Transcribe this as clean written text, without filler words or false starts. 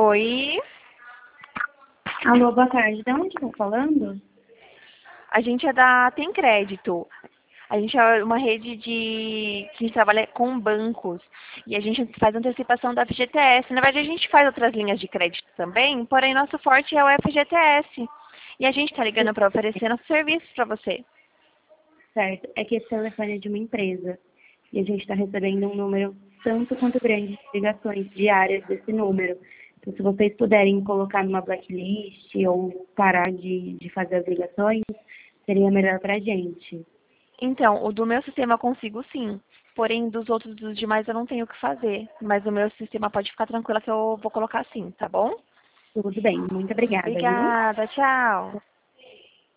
Oi, Alô, boa tarde. De onde estão falando? a gente é da Tem Crédito. A gente é uma rede que trabalha com bancos e a gente faz antecipação da FGTS. Na verdade, a gente faz outras linhas de crédito também, porém nosso forte é o FGTS. E a gente está ligando para oferecer nossos serviços para você. Certo, é que esse telefone é de uma empresa e a gente está recebendo um número tanto quanto grande de ligações diárias desse número. Então, se vocês puderem colocar numa blacklist ou parar de fazer as ligações, seria melhor para a gente. Então, o do meu sistema eu consigo sim. Porém, dos demais eu não tenho o que fazer. Mas o meu sistema pode ficar tranquila que eu vou colocar sim, tá bom? Tudo bem, muito obrigada, viu? Obrigada, tchau.